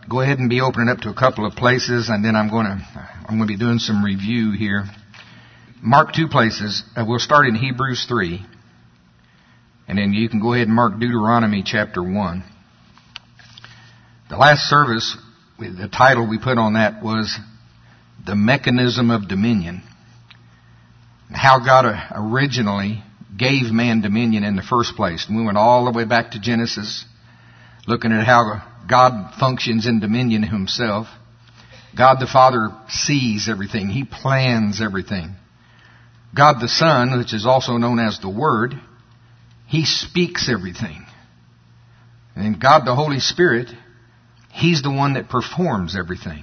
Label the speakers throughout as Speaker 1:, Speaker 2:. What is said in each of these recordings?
Speaker 1: go ahead and be opening up to a couple of places, and then I'm going to be doing some review here. Mark 2 places. We'll start in Hebrews 3. And then you can go ahead and mark Deuteronomy chapter 1. The last service, the title we put on that was The Mechanism of Dominion. How God originally gave man dominion in the first place. And we went all the way back to Genesis, looking at how God functions in dominion himself. God the Father sees everything. He plans everything. God the Son, which is also known as the Word, He speaks everything. And God the Holy Spirit, He's the one that performs everything.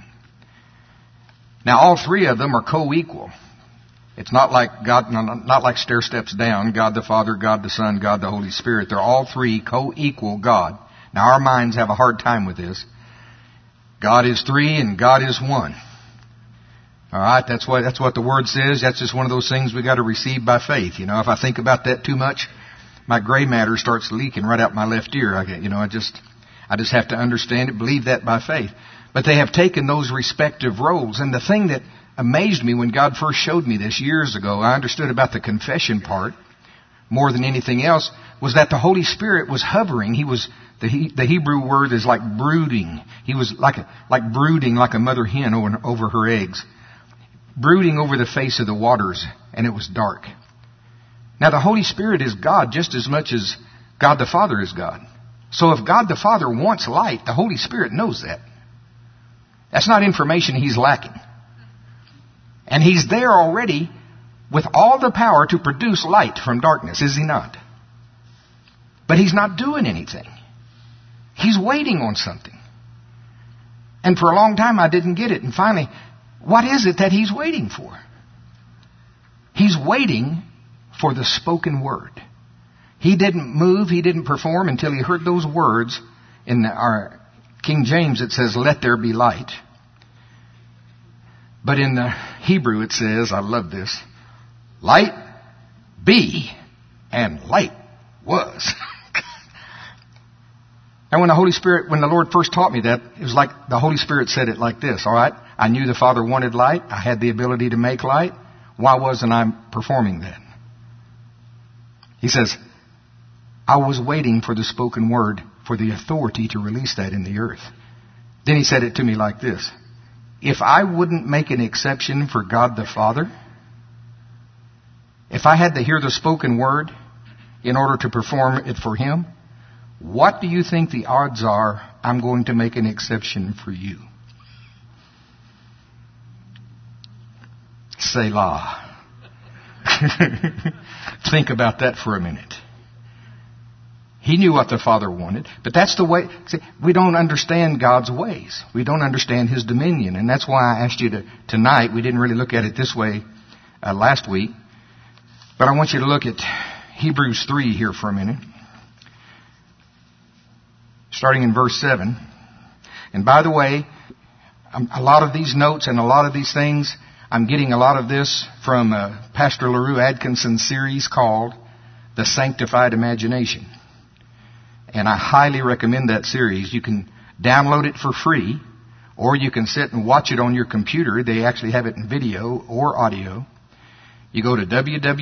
Speaker 1: Now all three of them are co-equal. It's not like God, not like stair steps down. God the Father, God the Son, God the Holy Spirit. They're all three co-equal God. Now our minds have a hard time with this. God is three and God is one. All right, that's what the Word says. That's just one of those things we got to receive by faith. You know, if I think about that too much, my gray matter starts leaking right out my left ear. I just have to understand it, believe that by faith. But they have taken those respective roles. And the thing that amazed me when God first showed me this years ago, I understood about the confession part more than anything else, was that the Holy Spirit was hovering. He was, the Hebrew word is like brooding. He was like brooding like a mother hen over her eggs. Brooding over the face of the waters, and it was dark. Now the Holy Spirit is God just as much as God the Father is God. So if God the Father wants light, the Holy Spirit knows that. That's not information He's lacking. And He's there already with all the power to produce light from darkness, is He not? But He's not doing anything. He's waiting on something. And for a long time I didn't get it. And finally, what is it that He's waiting for? He's waiting for the spoken word. He didn't move, He didn't perform until He heard those words. In our King James it says, "Let there be light." But in the Hebrew it says, I love this, "Light be," and light was. And when the Lord first taught me that, it was like the Holy Spirit said it like this, all right? I knew the Father wanted light. I had the ability to make light. Why wasn't I performing that? He says, I was waiting for the spoken word, for the authority to release that in the earth. Then He said it to me like this. If I wouldn't make an exception for God the Father, if I had to hear the spoken word in order to perform it for Him, what do you think the odds are I'm going to make an exception for you? Selah. Think about that for a minute. He knew what the Father wanted, but that's the way. See, we don't understand God's ways. We don't understand His dominion, and that's why I asked you tonight. We didn't really look at it this way last week, but I want you to look at Hebrews 3 here for a minute. Starting in verse 7. And by the way, a lot of these notes and a lot of these things, I'm getting a lot of this from Pastor LaRue Atkinson's series called The Sanctified Imagination. And I highly recommend that series. You can download it for free, or you can sit and watch it on your computer. They actually have it in video or audio. You go to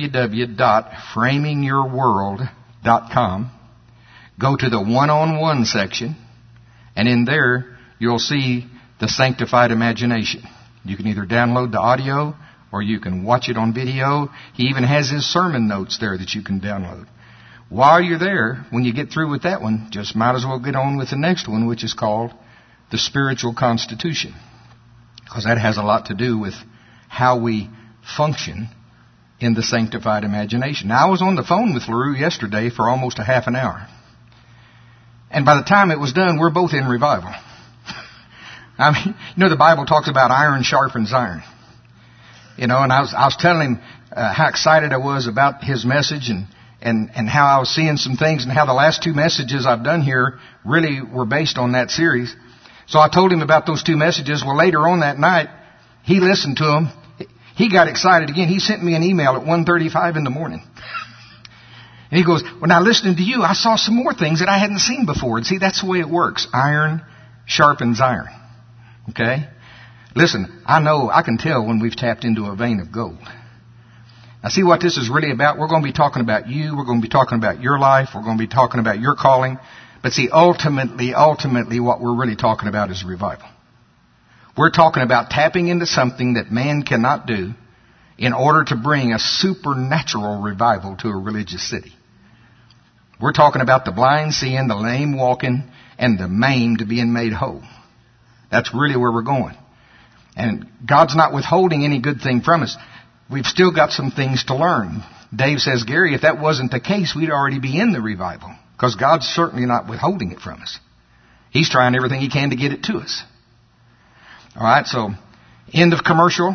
Speaker 1: www.framingyourworld.com. Go to the one-on-one section, and in there you'll see the Sanctified Imagination. You can either download the audio or you can watch it on video. He even has his sermon notes there that you can download. While you're there, when you get through with that one, just might as well get on with the next one, which is called The Spiritual Constitution, because that has a lot to do with how we function in the Sanctified Imagination. Now, I was on the phone with LaRue yesterday for almost a half an hour. And by the time it was done, we're both in revival. I mean, the Bible talks about iron sharpens iron. And I was telling him how excited I was about his message and how I was seeing some things and how the last two messages I've done here really were based on that series. So I told him about those two messages. Well, later on that night, he listened to them. He got excited again. He sent me an email at 1:35 in the morning. And he goes, well, now listening to you, I saw some more things that I hadn't seen before. And see, that's the way it works. Iron sharpens iron. Okay? Listen, I can tell when we've tapped into a vein of gold. Now see what this is really about? We're going to be talking about you. We're going to be talking about your life. We're going to be talking about your calling. But see, ultimately, what we're really talking about is revival. We're talking about tapping into something that man cannot do in order to bring a supernatural revival to a religious city. We're talking about the blind seeing, the lame walking, and the maimed being made whole. That's really where we're going. And God's not withholding any good thing from us. We've still got some things to learn. Dave says, Gary, if that wasn't the case, we'd already be in the revival. Because God's certainly not withholding it from us. He's trying everything He can to get it to us. All right, so end of commercial.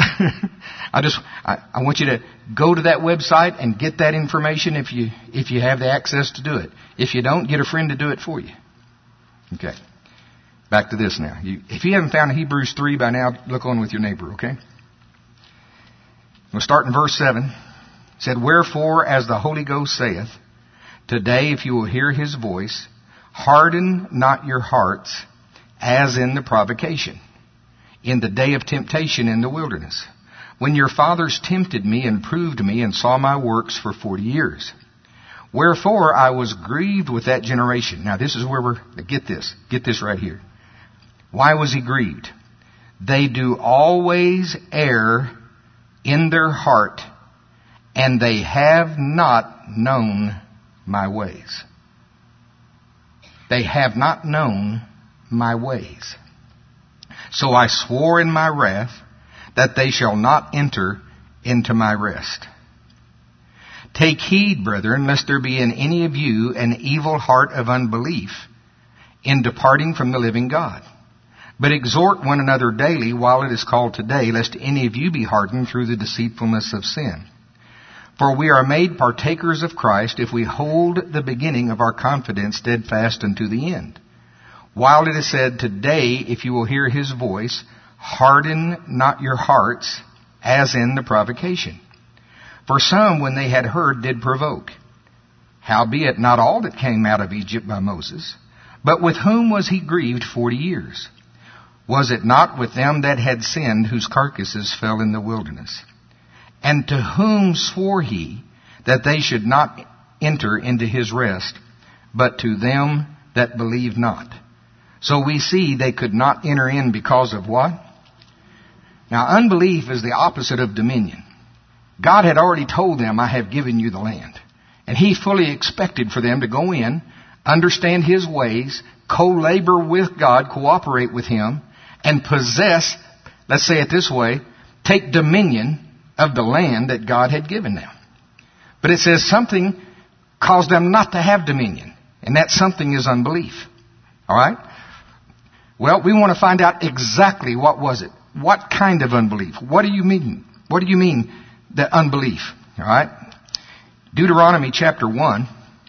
Speaker 1: I want you to go to that website and get that information if you have the access to do it. If you don't, get a friend to do it for you. Okay. Back to this now. If you haven't found Hebrews 3 by now, look on with your neighbor, okay? We'll start in verse 7. It said, Wherefore, as the Holy Ghost saith, Today, if you will hear His voice, harden not your hearts, as in the provocation, in the day of temptation in the wilderness, when your fathers tempted me and proved me and saw my works for 40 years. Wherefore I was grieved with that generation. Now this is where get this right here. Why was he grieved? They do always err in their heart, and they have not known my ways. They have not known my ways. So I swore in my wrath that they shall not enter into my rest. Take heed, brethren, lest there be in any of you an evil heart of unbelief in departing from the living God. But exhort one another daily while it is called today, lest any of you be hardened through the deceitfulness of sin. For we are made partakers of Christ if we hold the beginning of our confidence steadfast unto the end. While it is said, Today, if you will hear His voice, harden not your hearts, as in the provocation. For some, when they had heard, did provoke. Howbeit not all that came out of Egypt by Moses, but with whom was he grieved 40 years? Was it not with them that had sinned, whose carcasses fell in the wilderness? And to whom swore he that they should not enter into his rest, but to them that believed not? So we see they could not enter in because of what? Now, unbelief is the opposite of dominion. God had already told them, I have given you the land. And He fully expected for them to go in, understand His ways, co-labor with God, cooperate with Him, and possess, let's say it this way, take dominion of the land that God had given them. But it says something caused them not to have dominion. And that something is unbelief. All right? Well, we want to find out exactly what was it. What kind of unbelief? What do you mean? What do you mean, the unbelief? All right? Deuteronomy chapter 1.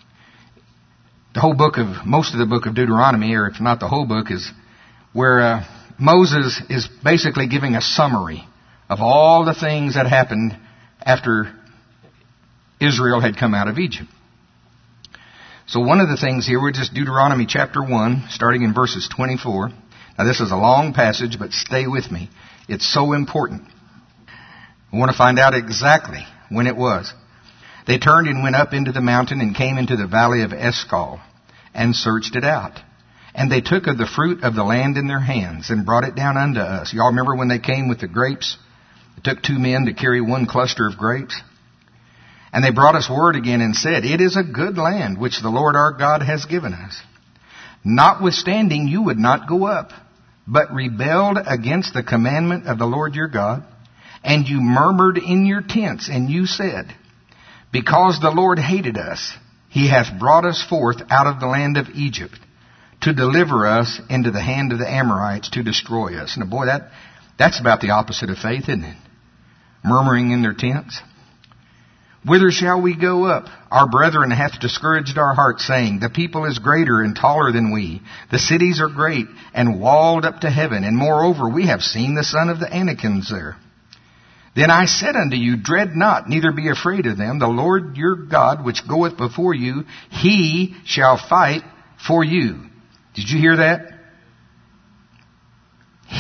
Speaker 1: Most of the book of Deuteronomy, or if not the whole book, is where Moses is basically giving a summary of all the things that happened after Israel had come out of Egypt. So one of the things here, we're just Deuteronomy chapter 1, starting in verses 24. Now this is a long passage, but stay with me. It's so important. We want to find out exactly when it was. They turned and went up into the mountain and came into the valley of Eshcol and searched it out. And they took of the fruit of the land in their hands and brought it down unto us. Y'all remember when they came with the grapes? It took 2 men to carry 1 cluster of grapes. And they brought us word again and said, It is a good land which the Lord our God has given us. Notwithstanding, you would not go up, but rebelled against the commandment of the Lord your God. And you murmured in your tents, and you said, Because the Lord hated us, He hath brought us forth out of the land of Egypt, to deliver us into the hand of the Amorites to destroy us. Now boy, that's about the opposite of faith, isn't it? Murmuring in their tents. Whither shall we go up? Our brethren hath discouraged our hearts, saying, The people is greater and taller than we. The cities are great and walled up to heaven. And moreover, we have seen the son of the Anakims there. Then I said unto you, Dread not, neither be afraid of them. The Lord your God, which goeth before you, He shall fight for you. Did you hear that?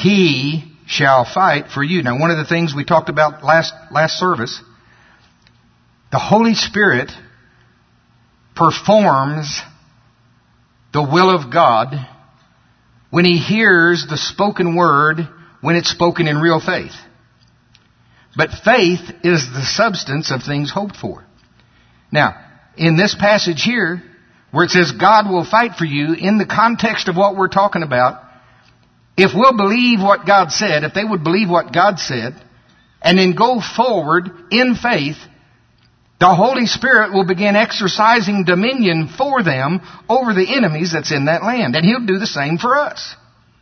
Speaker 1: He shall fight for you. Now, one of the things we talked about last service, the Holy Spirit performs the will of God when He hears the spoken word, when it's spoken in real faith. But faith is the substance of things hoped for. Now, in this passage here, where it says God will fight for you, in the context of what we're talking about, if we'll believe what God said, if they would believe what God said, and then go forward in faith, the Holy Spirit will begin exercising dominion for them over the enemies that's in that land. And He'll do the same for us.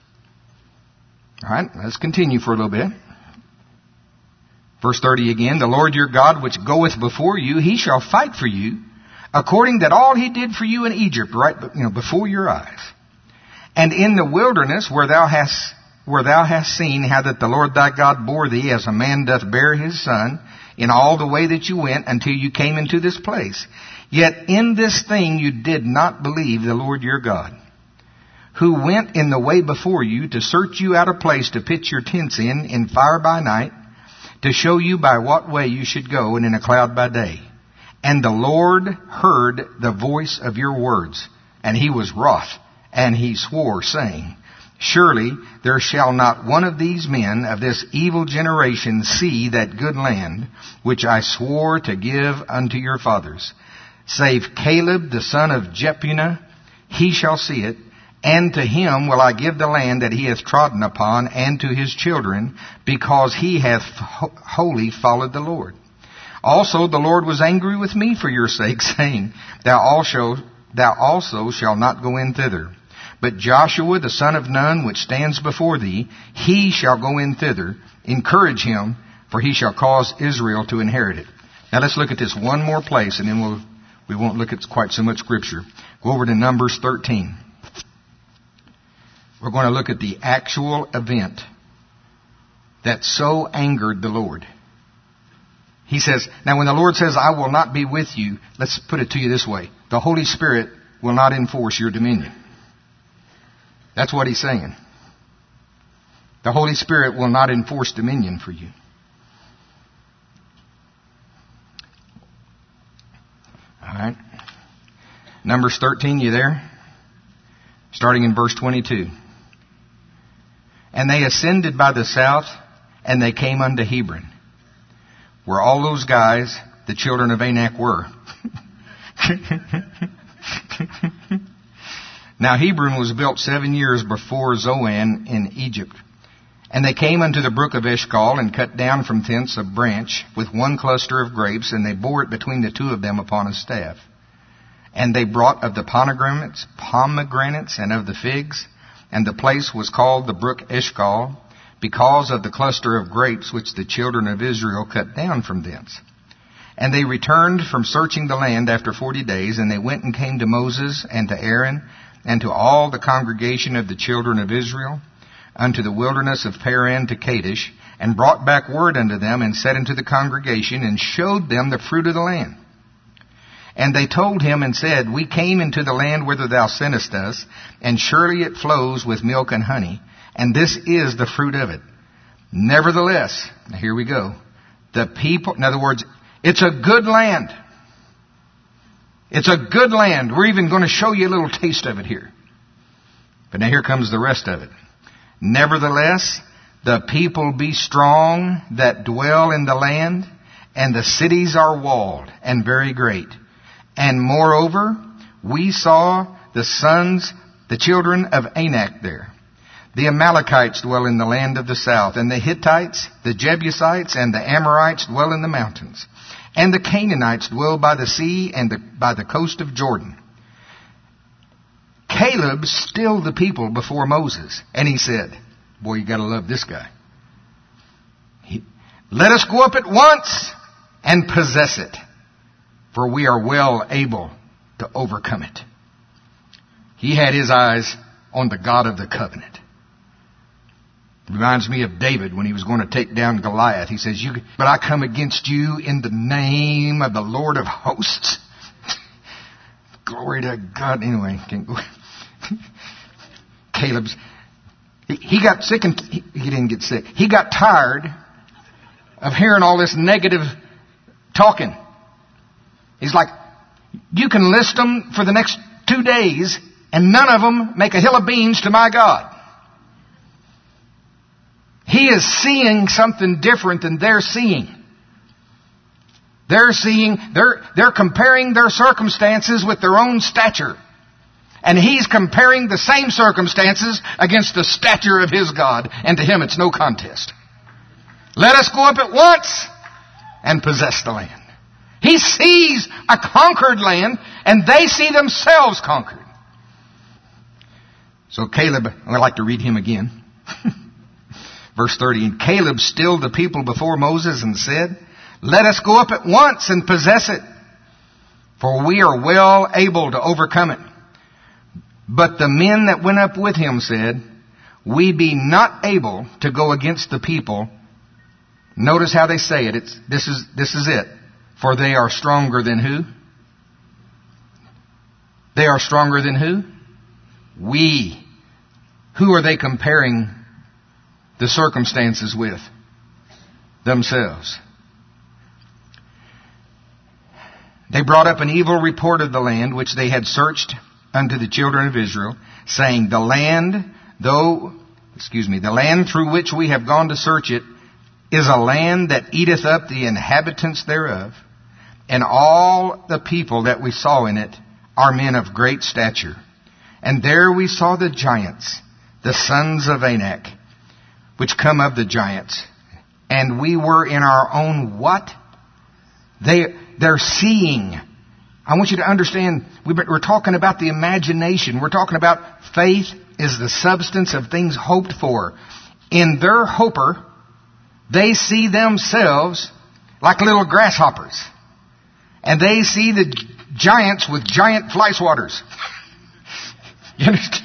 Speaker 1: All right, let's continue for a little bit. Verse 30 again, the Lord your God which goeth before you, He shall fight for you, according that all He did for you in Egypt, right, before your eyes. And in the wilderness where thou hast seen how that the Lord thy God bore thee as a man doth bear his son, in all the way that you went until you came into this place. Yet in this thing you did not believe the Lord your God, who went in the way before you to search you out a place to pitch your tents in fire by night, to show you by what way you should go, and in a cloud by day. And the Lord heard the voice of your words, and He was wroth, and He swore, saying, surely there shall not one of these men of this evil generation see that good land, which I swore to give unto your fathers. Save Caleb the son of Jephunneh, he shall see it, and to him will I give the land that he hath trodden upon, and to his children, because he hath wholly followed the Lord. Also the Lord was angry with me for your sake, saying, Thou also shalt not go in thither. But Joshua the son of Nun, which stands before thee, he shall go in thither. Encourage him, for he shall cause Israel to inherit it. Now let's look at this one more place, and then we won't look at quite so much scripture. Go over to Numbers 13. We're going to look at the actual event that so angered the Lord. He says, now when the Lord says, I will not be with you, let's put it to you this way. The Holy Spirit will not enforce your dominion. That's what He's saying. The Holy Spirit will not enforce dominion for you. All right. Numbers 13, you there? Starting in verse 22. And they ascended by the south, and they came unto Hebron, where all those guys, the children of Anak, were. Now Hebron was built 7 years before Zoan in Egypt. And they came unto the brook of Eshcol, and cut down from thence a branch with one cluster of grapes, and they bore it between the two of them upon a staff. And they brought of the pomegranates, and of the figs, and the place was called the brook Eshcol, because of the cluster of grapes which the children of Israel cut down from thence. And they returned from searching the land after 40 days, and they went and came to Moses and to Aaron and to all the congregation of the children of Israel unto the wilderness of Paran to Kadesh, and brought back word unto them, and said unto the congregation, and showed them the fruit of the land. And they told him and said, We came into the land whither thou sentest us, and surely it flows with milk and honey, and this is the fruit of it. Nevertheless, now here we go, the people, in other words, it's a good land. It's a good land. We're even going to show you a little taste of it here. But now here comes the rest of it. Nevertheless, the people be strong that dwell in the land, and the cities are walled and very great. And moreover, we saw the children of Anak there. The Amalekites dwell in the land of the south, and the Hittites, the Jebusites, and the Amorites dwell in the mountains. And the Canaanites dwell by the sea and by the coast of Jordan. Caleb stilled the people before Moses, and he said, boy, you got to love this guy. Let us go up at once and possess it, for we are well able to overcome it. He had his eyes on the God of the covenant. Reminds me of David when he was going to take down Goliath. He says, but I come against you in the name of the Lord of hosts. Glory to God. Anyway, can't go. He got sick and he didn't get sick. He got tired of hearing all this negative talking. He's like, you can list them for the next 2 days and none of them make a hill of beans to my God. He is seeing something different than they're seeing. They're comparing their circumstances with their own stature. And he's comparing the same circumstances against the stature of his God. And to him it's no contest. Let us go up at once and possess the land. He sees a conquered land and they see themselves conquered. So Caleb, I'd like to read him again. Verse 30, and Caleb stilled the people before Moses and said, let us go up at once and possess it, for we are well able to overcome it. But the men that went up with him said, we be not able to go against the people. Notice how they say it. This is it. For they are stronger than who? They are stronger than who? We. Who are they comparing the circumstances with? Themselves. They brought up an evil report of the land which they had searched unto the children of Israel, saying, the land through which we have gone to search it is a land that eateth up the inhabitants thereof, and all the people that we saw in it are men of great stature. And there we saw the giants, the sons of Anak, which come of the giants. And we were in our own what? They're seeing. I want you to understand, we're talking about the imagination. We're talking about faith is the substance of things hoped for. In their hoper, they see themselves like little grasshoppers. And they see the giants with giant fly swatters. You understand?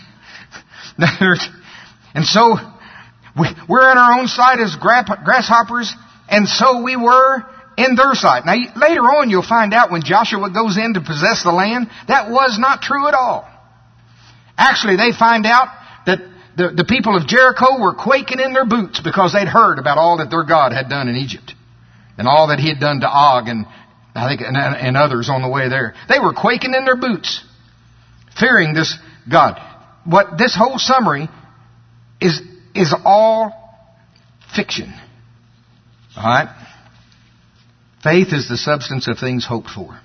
Speaker 1: And so, we're in our own sight as grasshoppers, and so we were in their sight. Now, later on you'll find out when Joshua goes in to possess the land, that was not true at all. Actually, they find out that the people of Jericho were quaking in their boots because they'd heard about all that their God had done in Egypt. And all that he had done to Og and I think and others on the way there. They were quaking in their boots, fearing this God. What this whole summary is all fiction. Alright? Faith is the substance of things hoped for.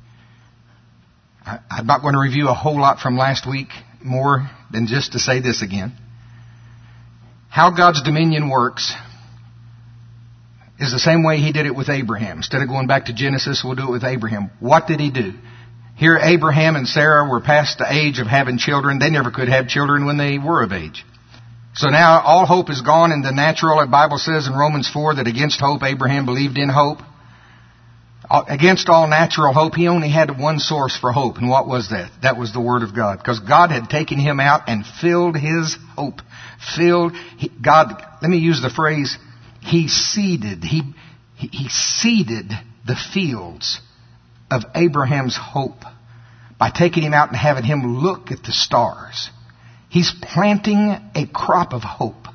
Speaker 1: I'm not going to review a whole lot from last week more than just to say this again. How God's dominion works is the same way he did it with Abraham. Instead of going back to Genesis, we'll do it with Abraham. What did he do? Here Abraham and Sarah were past the age of having children. They never could have children when they were of age. So now all hope is gone in the natural. The Bible says in Romans 4 that against hope Abraham believed in hope. Against all natural hope, he only had one source for hope. And what was that? That was the Word of God. Because God had taken him out and filled his hope. God, let me use the phrase, he seeded the fields of Abraham's hope by taking him out and having him look at the stars. He's planting a crop of hope.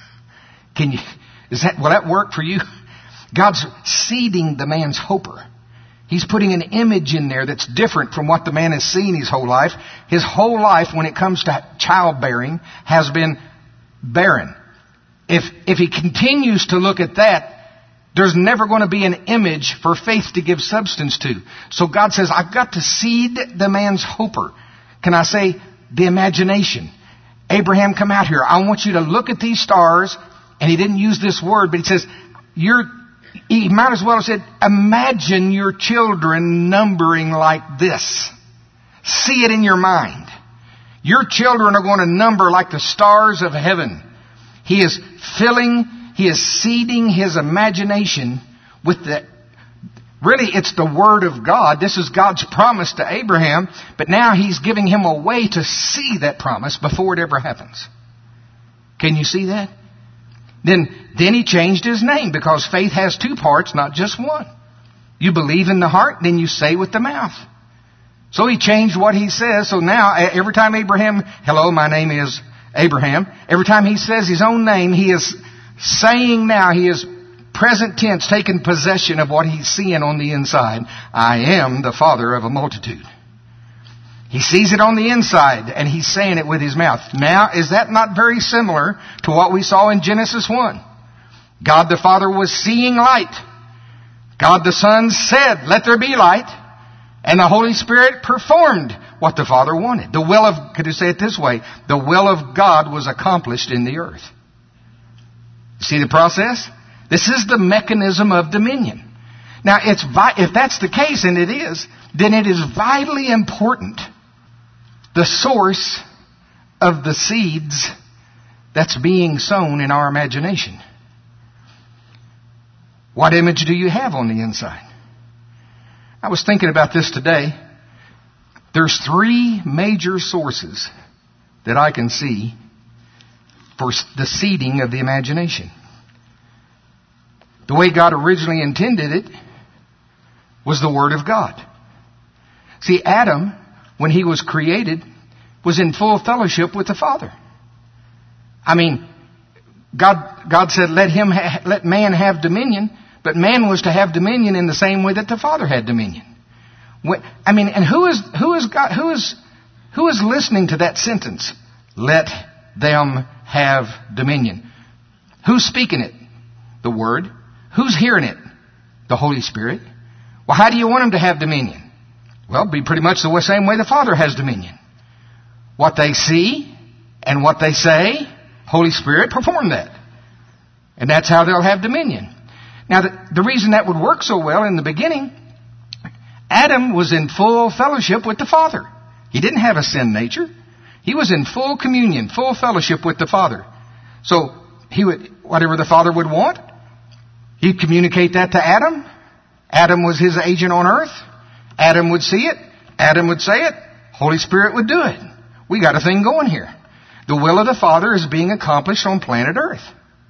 Speaker 1: Will that work for you? God's seeding the man's hoper. He's putting an image in there that's different from what the man has seen his whole life. His whole life, when it comes to childbearing, has been barren. If he continues to look at that, there's never going to be an image for faith to give substance to. So God says, I've got to seed the man's hoper. Can I say the imagination? Abraham, come out here. I want you to look at these stars. And he didn't use this word, but he says, he might as well have said, imagine your children numbering like this. See it in your mind. Your children are going to number like the stars of heaven. He is seeding his imagination with really it's the Word of God. This is God's promise to Abraham, but now he's giving him a way to see that promise before it ever happens. Can you see that? Then he changed his name because faith has two parts, not just one. You believe in the heart, then you say with the mouth. So he changed what he says. So now every time Abraham, hello, my name is Abraham. Every time he says his own name, he is saying now, he is present tense, taking possession of what he's seeing on the inside. I am the father of a multitude. He sees it on the inside, and he's saying it with his mouth. Now, is that not very similar to what we saw in Genesis 1? God the Father was seeing light. God the Son said, let there be light. And the Holy Spirit performed what the Father wanted. The will of, could you say it this way? The will of God was accomplished in the earth. See the process? This is the mechanism of dominion. Now, if that's the case, and it is, then it is vitally important the source of the seeds that's being sown in our imagination. What image do you have on the inside? I was thinking about this today. There's 3 major sources that I can see for the seeding of the imagination. The way God originally intended it was the Word of God. See, Adam, when he was created, was in full fellowship with the Father. I mean, God said, let man have dominion, but man was to have dominion in the same way that the Father had dominion. And who is listening to that sentence? Let them have dominion. Who's speaking it? The Word. Who's hearing it? The Holy Spirit. Well, how do you want them to have dominion? Well, be pretty much the same way the Father has dominion. What they see and what they say, Holy Spirit perform that. And that's how they'll have dominion. Now, the reason that would work so well in the beginning, Adam was in full fellowship with the Father. He didn't have a sin nature. He was in full communion, full fellowship with the Father. So, whatever the Father would want, he'd communicate that to Adam. Adam was his agent on earth. Adam would see it. Adam would say it. Holy Spirit would do it. We got a thing going here. The will of the Father is being accomplished on planet Earth.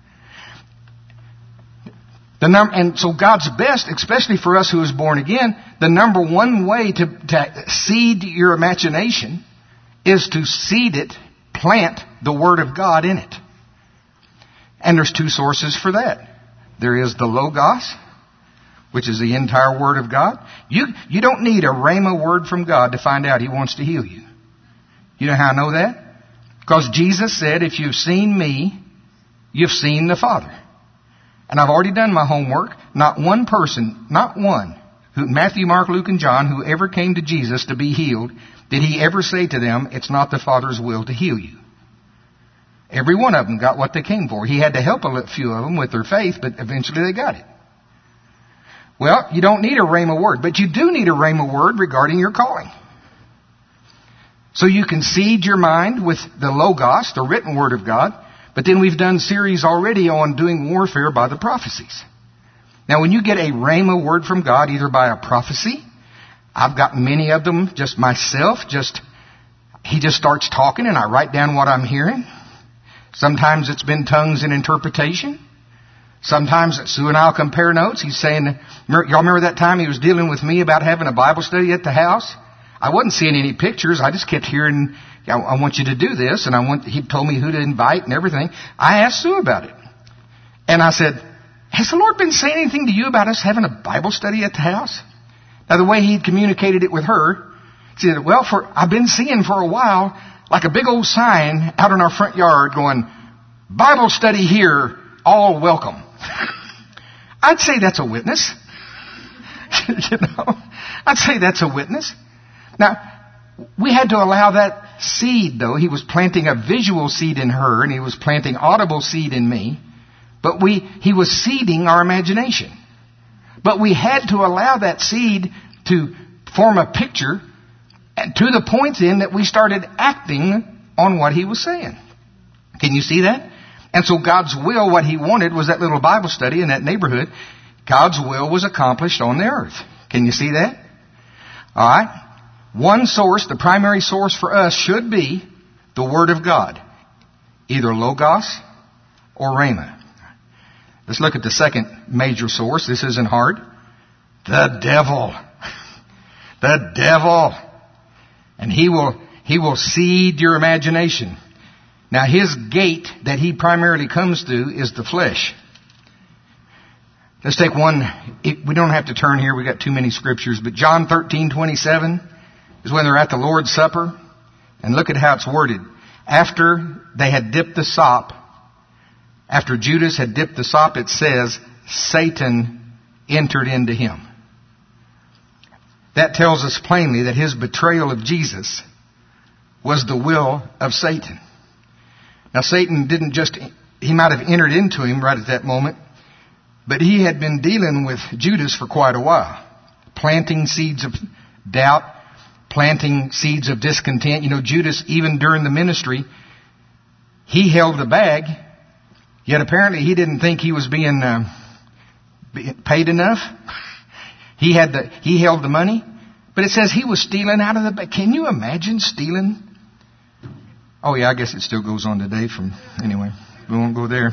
Speaker 1: And so God's best, especially for us who is born again, the number one way to seed your imagination is to seed it, plant the Word of God in it. And there's 2 sources for that. There is the Logos, which is the entire Word of God. You don't need a Rhema word from God to find out He wants to heal you. You know how I know that? Because Jesus said, if you've seen me, you've seen the Father. And I've already done my homework. Not one person, not one, Matthew, Mark, Luke, and John, who ever came to Jesus to be healed, did He ever say to them, it's not the Father's will to heal you. Every one of them got what they came for. He had to help a few of them with their faith, but eventually they got it. Well, you don't need a Rhema word, but you do need a Rhema word regarding your calling. So you can seed your mind with the Logos, the written Word of God, but then we've done series already on doing warfare by the prophecies. Now when you get a Rhema word from God, either by a prophecy, I've got many of them just myself, He just starts talking and I write down what I'm hearing. Sometimes it's been tongues and interpretation. Sometimes Sue and I'll compare notes. He's saying, y'all remember that time he was dealing with me about having a Bible study at the house? I wasn't seeing any pictures. I just kept hearing, I want you to do this. And he told me who to invite and everything. I asked Sue about it. And I said, has the Lord been saying anything to you about us having a Bible study at the house? Now the way he'd communicated it with her, he said, well, I've been seeing for a while like a big old sign out in our front yard going, Bible study here, all welcome. I'd say that's a witness. I'd say that's a witness. Now, we had to allow that seed, though. He was planting a visual seed in her, and he was planting audible seed in me. But he was seeding our imagination. But we had to allow that seed to form a picture to the point then that we started acting on what he was saying. Can you see that? And so God's will, what he wanted, was that little Bible study in that neighborhood. God's will was accomplished on the earth. Can you see that? All right. One source, the primary source for us should be the Word of God. Either Logos or Rhema. Let's look at the second major source. This isn't hard. The devil. The devil. And he will seed your imagination. Now his gate that he primarily comes through is the flesh. Let's take one. We don't have to turn here. We got too many scriptures. But John 13:27 is when they're at the Lord's Supper. And look at how it's worded. After they had dipped the sop, after Judas had dipped the sop, it says, Satan entered into him. That tells us plainly that his betrayal of Jesus was the will of Satan. Now Satan didn't just, he might have entered into him right at that moment, but he had been dealing with Judas for quite a while, planting seeds of doubt, planting seeds of discontent. You know, Judas, even during the ministry, he held the bag, yet apparently he didn't think he was being paid enough. He held the money, but it says he was stealing out of the bag. Can you imagine stealing? Oh yeah, I guess it still goes on today anyway, we won't go there.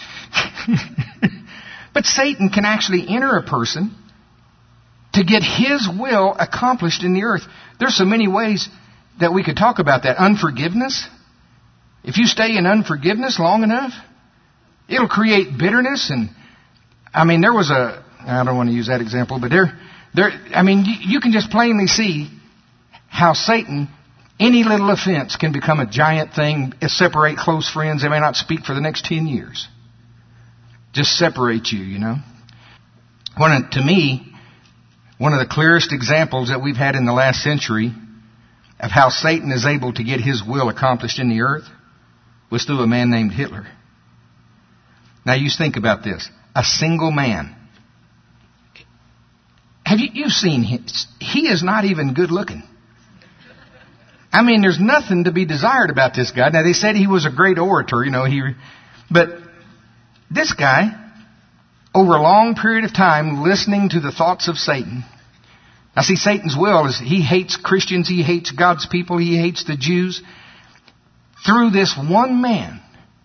Speaker 1: But Satan can actually enter a person to get his will accomplished in the earth. There's so many ways that we could talk about that. Unforgiveness. If you stay in unforgiveness long enough, it'll create bitterness. And I mean, I don't want to use that example, but you can just plainly see how Satan, any little offense can become a giant thing, separate close friends. They may not speak for the next 10 years. Just separate you, you know. To me, one of the clearest examples that we've had in the last century of how Satan is able to get his will accomplished in the earth was through a man named Hitler. Now you think about this. A single man. Have you've seen him? He is not even good looking. I mean, there's nothing to be desired about this guy. Now they said he was a great orator, you know, but this guy, over a long period of time, listening to the thoughts of Satan. Now see, Satan's will is he hates Christians, he hates God's people, he hates the Jews. Through this one man,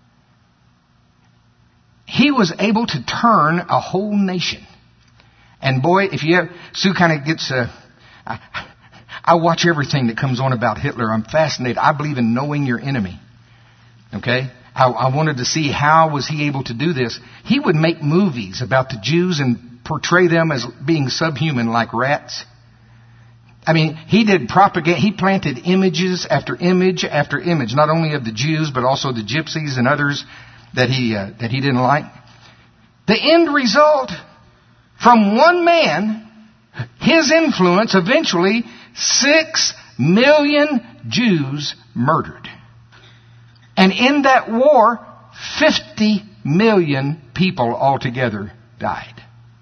Speaker 1: he was able to turn a whole nation. And boy, Sue kind of gets, I watch everything that comes on about Hitler. I'm fascinated. I believe in knowing your enemy. Okay? I wanted to see how was he able to do this. He would make movies about the Jews and portray them as being subhuman like rats. I mean, he did propaganda. He planted images after image after image, not only of the Jews, but also the gypsies and others that he didn't like. The end result, from one man, his influence, eventually 6 million Jews murdered. And in that war, 50 million people altogether died.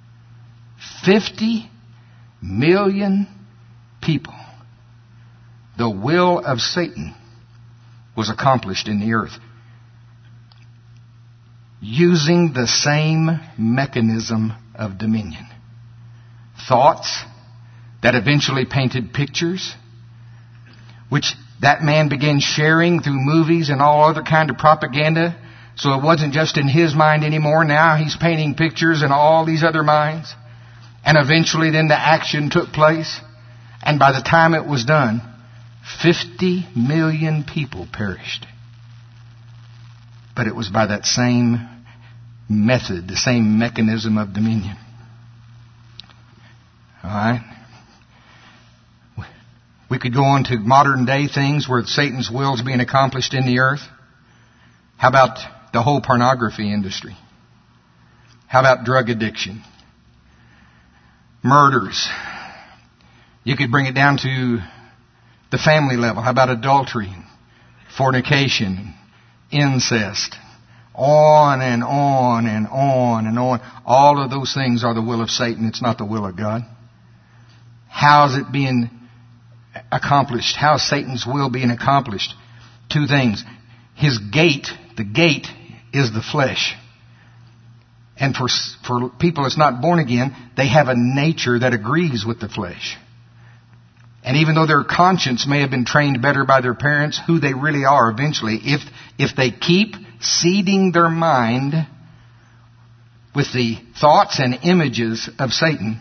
Speaker 1: 50 million people. The will of Satan was accomplished in the earth using the same mechanism of dominion. Thoughts that eventually painted pictures, which that man began sharing through movies and all other kind of propaganda. So it wasn't just in his mind anymore. Now he's painting pictures in all these other minds. And eventually then the action took place. And by the time it was done, 50 million people perished. But it was by that same method, the same mechanism of dominion. All right? We could go on to modern day things where Satan's will is being accomplished in the earth. How about the whole pornography industry? How about drug addiction? Murders. You could bring it down to the family level. How about adultery, fornication, incest? On and on and on and on. All of those things are the will of Satan. It's not the will of God. How is it being accomplished? How is Satan's will being accomplished? Two things. His gate, the gate is the flesh. And for people that's not born again, they have a nature that agrees with the flesh. And even though their conscience may have been trained better by their parents, who they really are eventually, if they keep seeding their mind with the thoughts and images of Satan,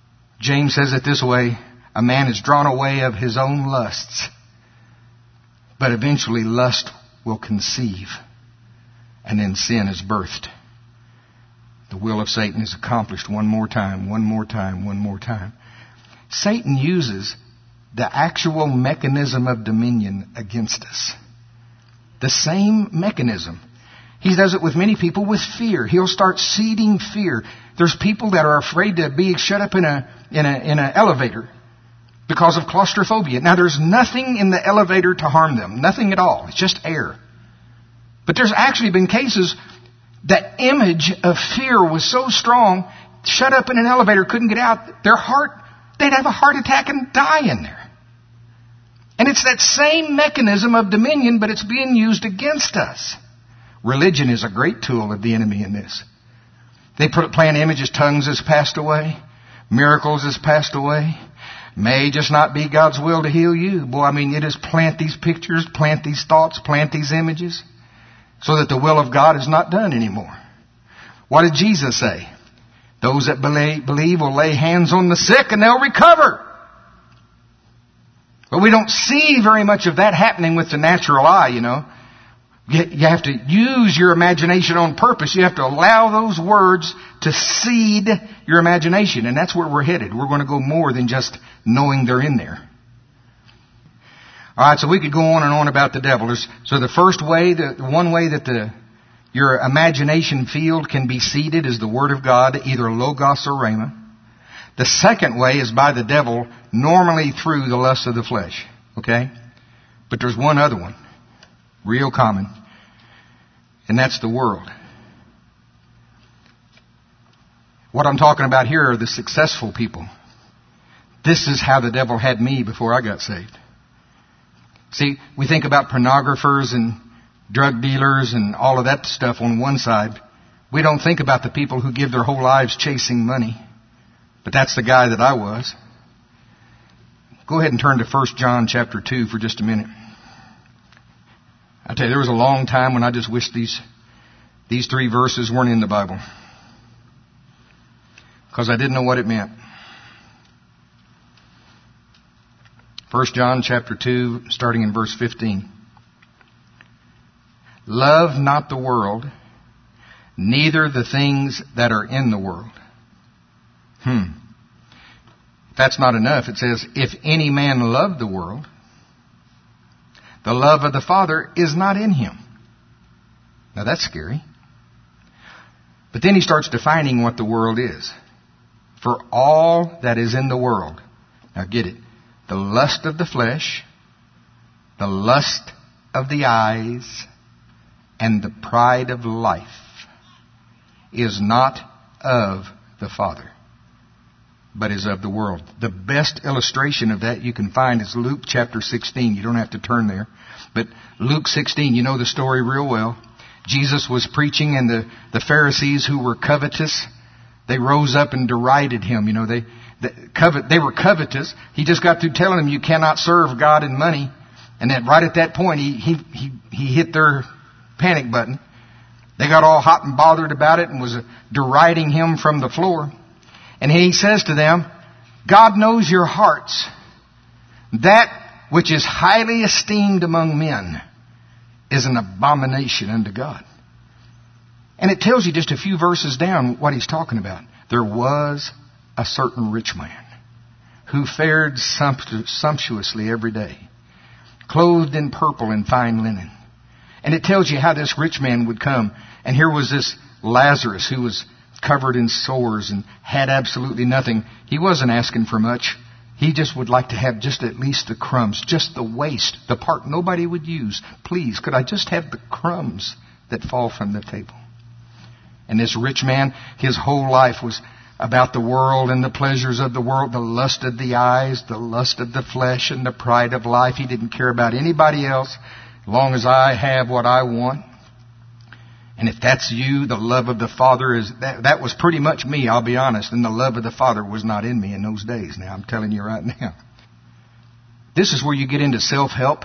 Speaker 1: James says it this way, a man is drawn away of his own lusts But eventually lust will conceive, and then sin is birthed. The will of Satan is accomplished one more time, one more time, one more time. Satan uses the actual mechanism of dominion against us. The same mechanism. He does it with many people with fear. He'll start seeding fear. There's people that are afraid to be shut up in an elevator because of claustrophobia. Now, there's nothing in the elevator to harm them. Nothing at all. It's just air. But there's actually been cases that image of fear was so strong, shut up in an elevator, couldn't get out. They'd have a heart attack and die in there. And it's that same mechanism of dominion, but it's being used against us. Religion is a great tool of the enemy in this. They plant images, tongues has passed away, miracles has passed away. May just not be God's will to heal you. Boy, it is plant these pictures, plant these thoughts, plant these images, so that the will of God is not done anymore. What did Jesus say? Those that believe will lay hands on the sick and they'll recover. But we don't see very much of that happening with the natural eye, You have to use your imagination on purpose. You have to allow those words to seed your imagination. And that's where we're headed. We're going to go more than just knowing they're in there. All right, so we could go on and on about the devil. So the first way, the one way that your imagination field can be seeded is the Word of God, either Logos or Rhema. The second way is by the devil, normally through the lust of the flesh. Okay? But there's one other one. Real common. And that's the world. What I'm talking about here are the successful people. This is how the devil had me before I got saved. See, we think about pornographers and drug dealers and all of that stuff on one side. We don't think about the people who give their whole lives chasing money. But that's the guy that I was. Go ahead and turn to 1 John chapter 2 for just a minute. I tell you, there was a long time when I just wished these 3 verses weren't in the Bible. Because I didn't know what it meant. 1 John chapter 2, starting in verse 15. Love not the world, neither the things that are in the world. If that's not enough, it says, if any man love the world, the love of the Father is not in him. Now that's scary. But then he starts defining what the world is. For all that is in the world. Now get it. The lust of the flesh, the lust of the eyes, and the pride of life is not of the Father, but is of the world. The best illustration of that you can find is Luke chapter 16. You don't have to turn there. But Luke 16, you know the story real well. Jesus was preaching and the Pharisees who were covetous, they rose up and derided him. They were covetous. He just got through telling them you cannot serve God and money. And then right at that point, he hit their panic button. They got all hot and bothered about it and was deriding him from the floor. And he says to them, God knows your hearts. That which is highly esteemed among men is an abomination unto God. And it tells you just a few verses down what he's talking about. There was a certain rich man who fared sumptuously every day, clothed in purple and fine linen. And it tells you how this rich man would come. And here was this Lazarus who was covered in sores and had absolutely nothing. He wasn't asking for much. He just would like to have just at least the crumbs, just the waste, the part nobody would use. Please, could I just have the crumbs that fall from the table? And this rich man, his whole life was about the world and the pleasures of the world, the lust of the eyes, the lust of the flesh, and the pride of life. He didn't care about anybody else as long as I have what I want. And if that's you, the love of the Father is, that was pretty much me, I'll be honest. And the love of the Father was not in me in those days. Now, I'm telling you right now. This is where you get into self-help.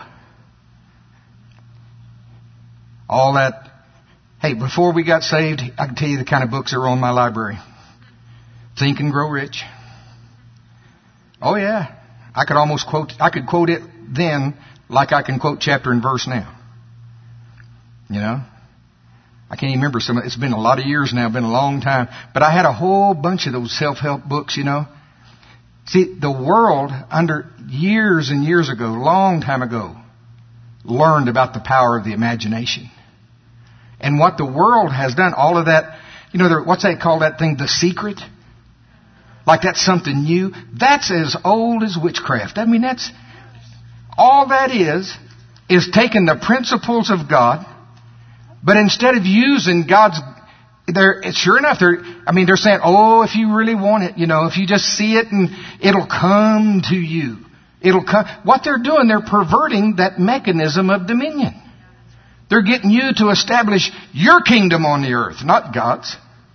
Speaker 1: All that. Hey, before we got saved, I can tell you the kind of books that were on my library. Think and Grow Rich. Oh yeah. I could quote it then like I can quote chapter and verse now. You know? I can't even remember some. It's been a lot of years now, been a long time. But I had a whole bunch of those self-help books, you know. See, the world, under years and years ago, long time ago, learned about the power of the imagination. And what the world has done, all of that, you know, what's they call that thing, The Secret? Like that's something new. That's as old as witchcraft. I mean, that's, all that is taking the principles of God, but instead of using God's, sure enough, they're saying, oh, if you really want it, you know, if you just see it and it'll come to you. It'll come. What they're doing, they're perverting that mechanism of dominion. They're getting you to establish your kingdom on the earth, not God's.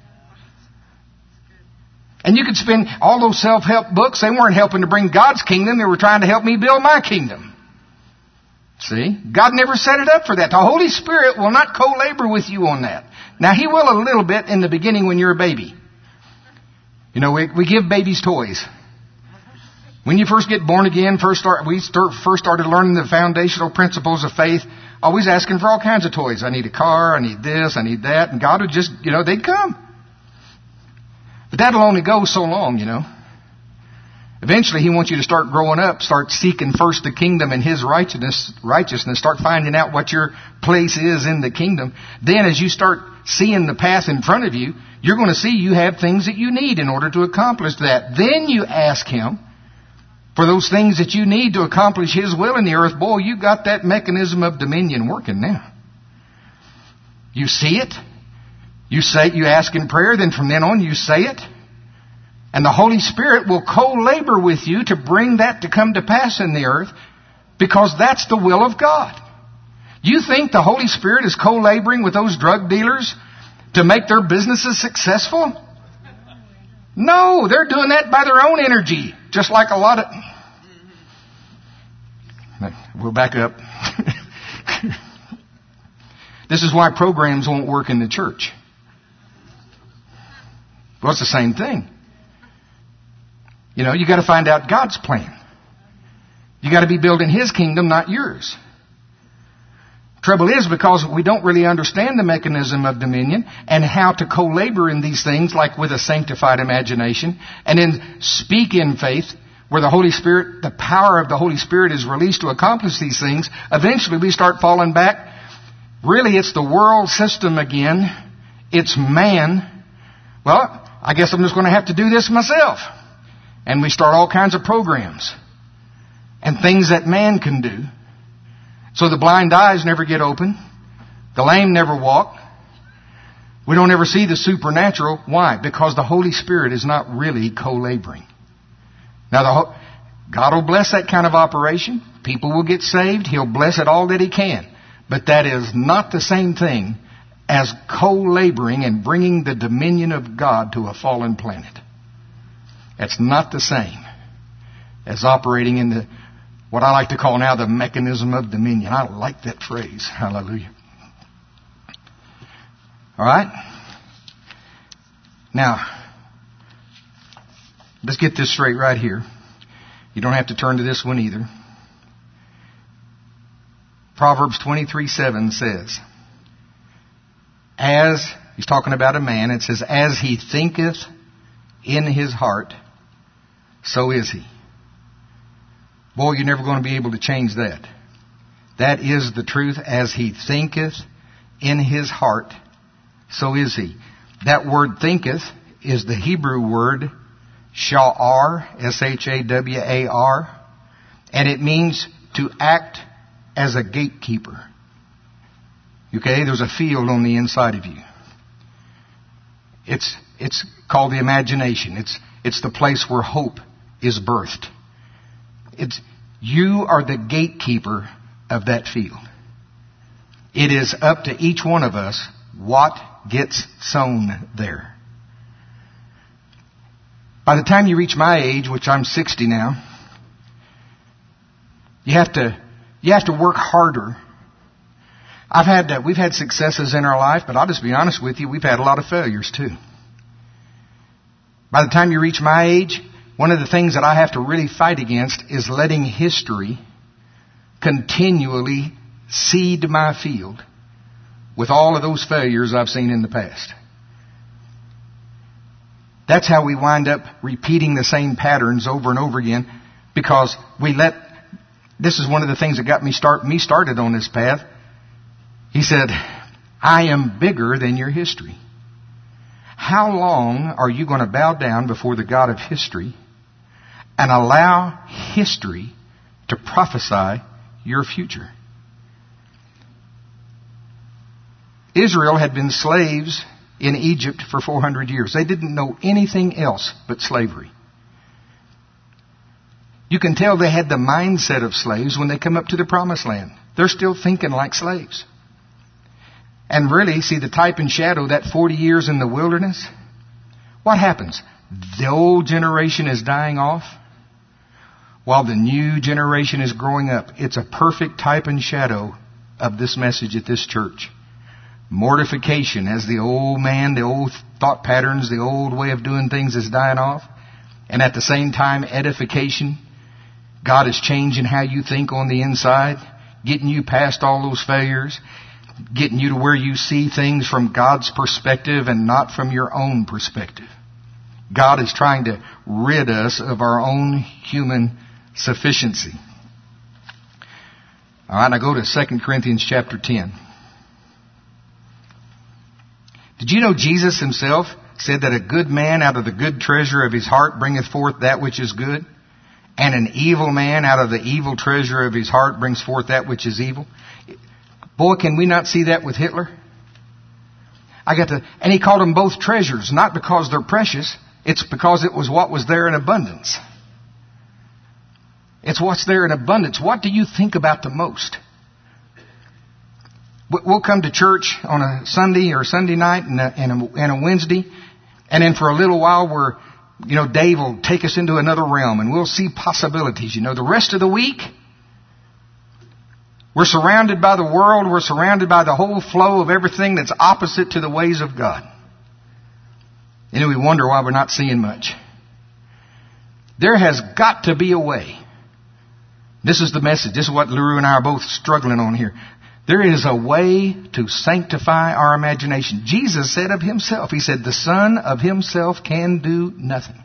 Speaker 1: And you could spend all those self-help books, they weren't helping to bring God's kingdom, they were trying to help me build my kingdom. See? God never set it up for that. The Holy Spirit will not co-labor with you on that. Now, He will a little bit in the beginning when you're a baby. You know, we give babies toys. When you first get born again, first started learning the foundational principles of faith, always asking for all kinds of toys. I need a car, I need this, I need that. And God would just, you know, they'd come. But that'll only go so long, you know. Eventually, He wants you to start growing up, start seeking first the kingdom and His righteousness, start finding out what your place is in the kingdom. Then as you start seeing the path in front of you, you're going to see you have things that you need in order to accomplish that. Then you ask Him for those things that you need to accomplish His will in the earth. Boy, you got that mechanism of dominion working now. You see it. You say, you ask in prayer, then from then on you say it. And the Holy Spirit will co-labor with you to bring that to come to pass in the earth, because that's the will of God. You think the Holy Spirit is co-laboring with those drug dealers to make their businesses successful? No, they're doing that by their own energy, just like a lot of... We'll back up. This is why programs won't work in the church. Well, it's the same thing. You know, you got to find out God's plan. You got to be building His kingdom, not yours. Trouble is, because we don't really understand the mechanism of dominion and how to co-labor in these things, like with a sanctified imagination, and then speak in faith, where the Holy Spirit, the power of the Holy Spirit is released to accomplish these things. Eventually we start falling back. Really, it's the world system again. It's man. Well, I guess I'm just going to have to do this myself. And we start all kinds of programs and things that man can do. So the blind eyes never get open. The lame never walk. We don't ever see the supernatural. Why? Because the Holy Spirit is not really co-laboring. Now, God will bless that kind of operation. People will get saved. He'll bless it all that He can. But that is not the same thing as co-laboring and bringing the dominion of God to a fallen planet. It's not the same as operating in what I like to call now the mechanism of dominion. I like that phrase. Hallelujah. All right? Now, let's get this straight right here. You don't have to turn to this one either. Proverbs 23:7 says, as, he's talking about a man, it says, as he thinketh in his heart, so is he. Boy, you're never going to be able to change that. That is the truth. As he thinketh in his heart, so is he. That word thinketh is the Hebrew word sha'ar, S-H-A-W-A-R, and it means to act as a gatekeeper. Okay, there's a field on the inside of you. It's called the imagination. It's the place where hope is birthed. You are the gatekeeper of that field. It is up to each one of us what gets sown there. By the time you reach my age, which I'm 60 now, you have to work harder. We've had successes in our life, but I'll just be honest with you, we've had a lot of failures too. By the time you reach my age, one of the things that I have to really fight against is letting history continually seed my field with all of those failures I've seen in the past. That's how we wind up repeating the same patterns over and over again, because this is one of the things that got me started on this path. He said, I am bigger than your history. How long are you going to bow down before the God of history and allow history to prophesy your future? Israel had been slaves in Egypt for 400 years. They didn't know anything else but slavery. You can tell they had the mindset of slaves when they come up to the promised land. They're still thinking like slaves. And really, see the type and shadow, that 40 years in the wilderness, what happens? The old generation is dying off while the new generation is growing up. It's a perfect type and shadow of this message at this church. Mortification, as the old man, the old thought patterns, the old way of doing things is dying off. And at the same time, edification. God is changing how you think on the inside, getting you past all those failures, getting you to where you see things from God's perspective and not from your own perspective. God is trying to rid us of our own human sufficiency. All right, now go to 2 Corinthians chapter 10. Did you know Jesus himself said that a good man out of the good treasure of his heart bringeth forth that which is good, and an evil man out of the evil treasure of his heart brings forth that which is evil? Boy, can we not see that with Hitler? And he called them both treasures, not because they're precious. It's because it was what was there in abundance. It's what's there in abundance. What do you think about the most? We'll come to church on a Sunday or Sunday night and a Wednesday, and then for a little while Dave will take us into another realm and we'll see possibilities. The rest of the week, we're surrounded by the world. We're surrounded by the whole flow of everything that's opposite to the ways of God. And we wonder why we're not seeing much. There has got to be a way. This is the message. This is what LaRue and I are both struggling on here. There is a way to sanctify our imagination. Jesus said of himself, he said, the Son of himself can do nothing.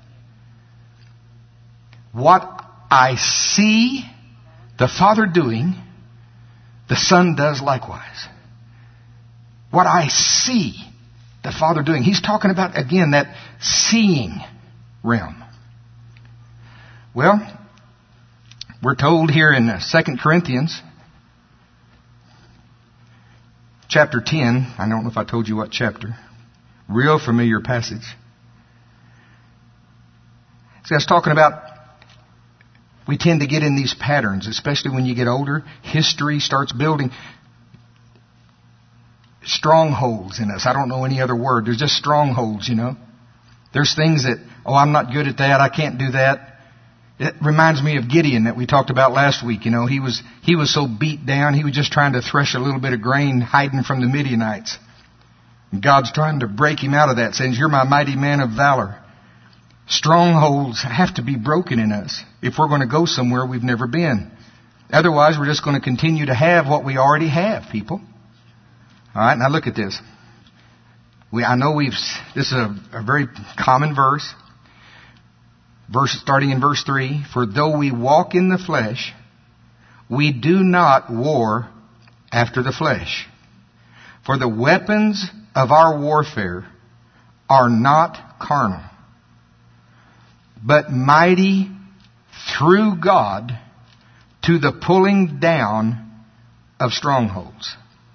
Speaker 1: What I see the Father doing, the Son does likewise. What I see the Father doing. He's talking about, again, that seeing realm. Well, we're told here in 2 Corinthians chapter 10, I don't know if I told you what chapter. Real familiar passage. So it's talking about we tend to get in these patterns, especially when you get older. History starts building strongholds in us. I don't know any other word. There's just strongholds, There's things that, I'm not good at that. I can't do that. It reminds me of Gideon that we talked about last week. He was so beat down. He was just trying to thresh a little bit of grain hiding from the Midianites. And God's trying to break him out of that, saying, you're my mighty man of valor. Strongholds have to be broken in us if we're going to go somewhere we've never been. Otherwise, we're just going to continue to have what we already have, people. All right, now look at this. This is a very common verse. Starting in verse 3, for though we walk in the flesh, we do not war after the flesh. For the weapons of our warfare are not carnal, but mighty through God to the pulling down of strongholds.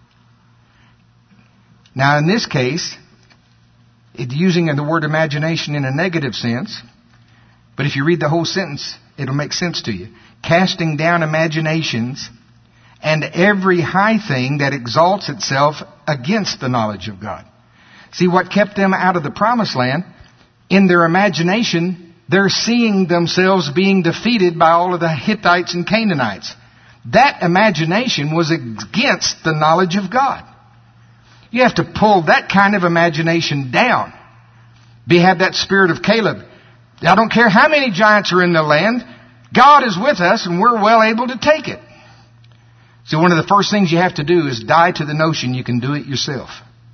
Speaker 1: Now in this case, it's using the word imagination in a negative sense. But if you read the whole sentence, it'll make sense to you. Casting down imaginations and every high thing that exalts itself against the knowledge of God. See, what kept them out of the promised land, in their imagination, they're seeing themselves being defeated by all of the Hittites and Canaanites. That imagination was against the knowledge of God. You have to pull that kind of imagination down. Have that spirit of Caleb. I don't care how many giants are in the land. God is with us and we're well able to take it. See, one of the first things you have to do is die to the notion you can do it yourself.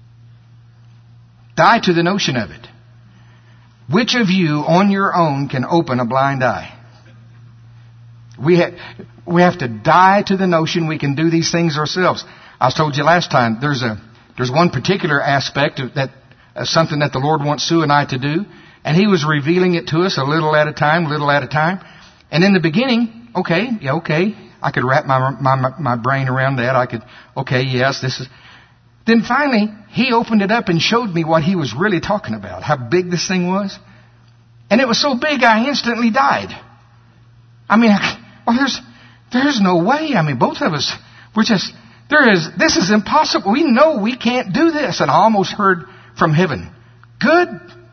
Speaker 1: Die to the notion of it. Which of you on your own can open a blind eye? We have to die to the notion we can do these things ourselves. I told you last time, there's one particular aspect of that, something that the Lord wants Sue and I to do, and He was revealing it to us a little at a time. And in the beginning, okay, I could wrap my brain around that. This is. Then finally, He opened it up and showed me what He was really talking about, how big this thing was. And it was so big, I instantly died. I mean, there's no way. I mean, both of us, this is impossible. We know we can't do this. And I almost heard from heaven, good.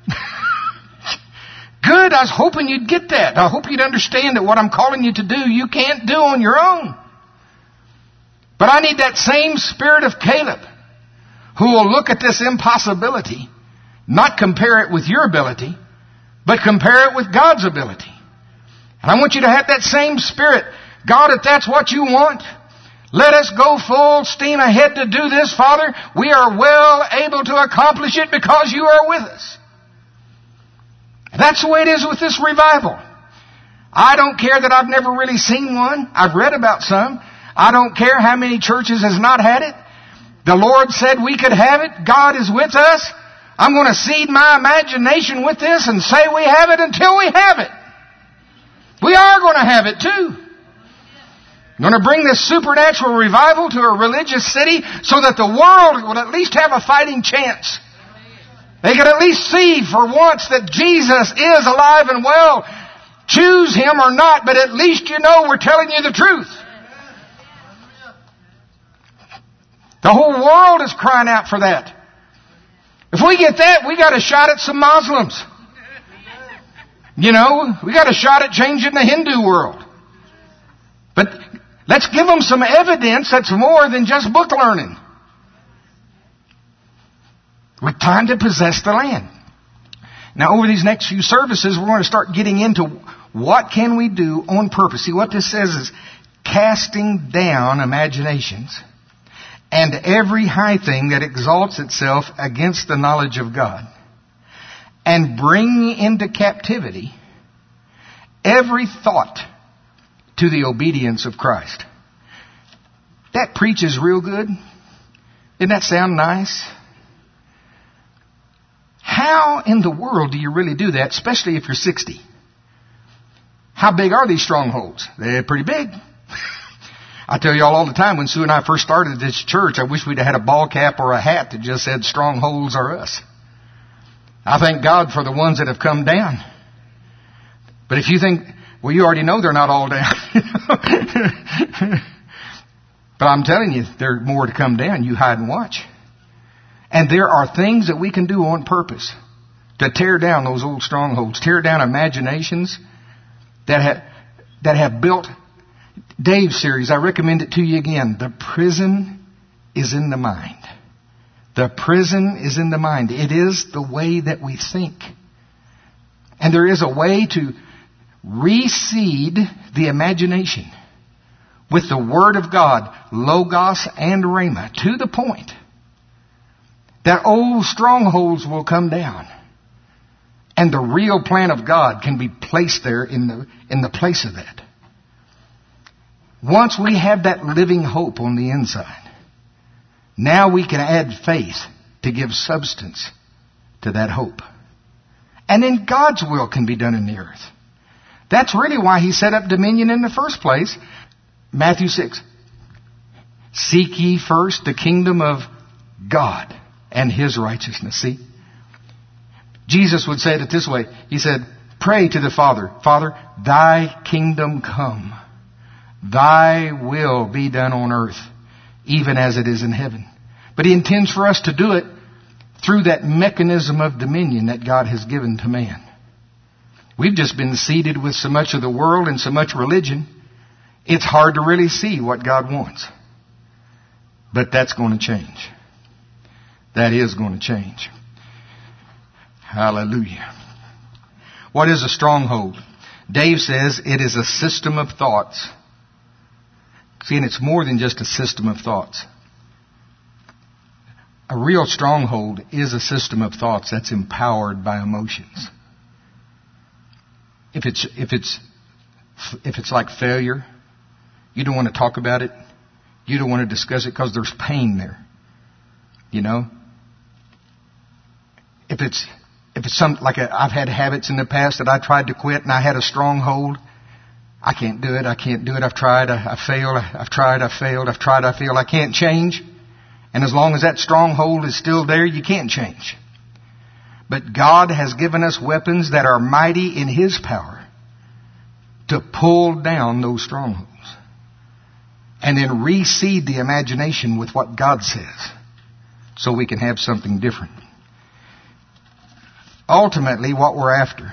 Speaker 1: Good. I was hoping you'd get that. I hope you'd understand that what I'm calling you to do, you can't do on your own. But I need that same spirit of Caleb, who will look at this impossibility, not compare it with your ability, but compare it with God's ability. And I want you to have that same spirit. God, if that's what you want, let us go full steam ahead to do this, Father. We are well able to accomplish it because you are with us. That's the way it is with this revival. I don't care that I've never really seen one. I've read about some. I don't care how many churches has not had it. The Lord said we could have it. God is with us. I'm going to seed my imagination with this and say we have it until we have it. We are going to have it too. I'm going to bring this supernatural revival to a religious city so that the world will at least have a fighting chance. They can at least see for once that Jesus is alive and well. Choose Him or not, but at least you know we're telling you the truth. The whole world is crying out for that. If we get that, we got a shot at some Muslims. We got a shot at changing the Hindu world. But let's give them some evidence that's more than just book learning. We're time to possess the land. Now, over these next few services, we're going to start getting into what can we do on purpose. See, what this says is casting down imaginations and every high thing that exalts itself against the knowledge of God, and bringing into captivity every thought to the obedience of Christ. That preaches real good. Didn't that sound nice? How in the world do you really do that, especially if you're 60? How big are these strongholds? They're pretty big. I tell you all the time, when Sue and I first started this church, I wish we'd have had a ball cap or a hat that just said strongholds are us. I thank God for the ones that have come down. But if you think, well, you already know they're not all down. But I'm telling you, there's more to come down. You hide and watch. And there are things that we can do on purpose to tear down those old strongholds, tear down imaginations that have built. Dave's series, I recommend it to you again. The prison is in the mind. The prison is in the mind. It is the way that we think. And there is a way to reseed the imagination with the Word of God, Logos and Rhema, to the point that old strongholds will come down. And the real plan of God can be placed there in the place of that. Once we have that living hope on the inside, now we can add faith to give substance to that hope. And then God's will can be done in the earth. That's really why He set up dominion in the first place. Matthew 6. Seek ye first the kingdom of God and His righteousness. See? Jesus would say it this way. He said, pray to the Father. Father, thy kingdom come. Thy will be done on earth, even as it is in heaven. But He intends for us to do it through that mechanism of dominion that God has given to man. We've just been seeded with so much of the world and so much religion, it's hard to really see what God wants. But that's going to change. That is going to change. Hallelujah. What is a stronghold? Dave says it is a system of thoughts. See, and it's more than just a system of thoughts. A real stronghold is a system of thoughts that's empowered by emotions. If it's like failure, you don't want to talk about it. You don't want to discuss it because there's pain there. You know? If it's some, like I've had habits in the past that I tried to quit and I had a stronghold. I can't do it. I've tried. I failed. I've tried. I failed. I've tried. I failed. I can't change. And as long as that stronghold is still there, you can't change. But God has given us weapons that are mighty in His power to pull down those strongholds. And then reseed the imagination with what God says so we can have something different. Ultimately, what we're after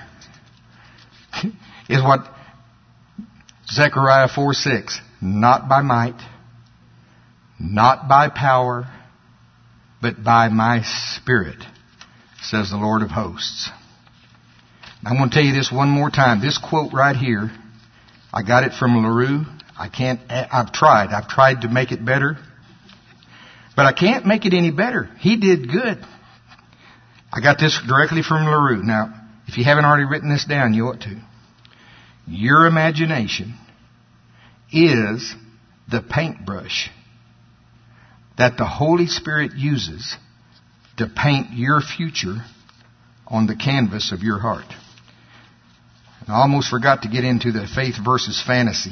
Speaker 1: is what Zechariah 4:6, not by might, not by power, but by my Spirit, says the Lord of hosts. I want to tell you this one more time. This quote right here, I got it from LaRue. I've tried to make it better, but I can't make it any better. He did good. I got this directly from LaRue. Now, if you haven't already written this down, you ought to. Your imagination is the paintbrush that the Holy Spirit uses to paint your future on the canvas of your heart. And I almost forgot to get into the faith versus fantasy.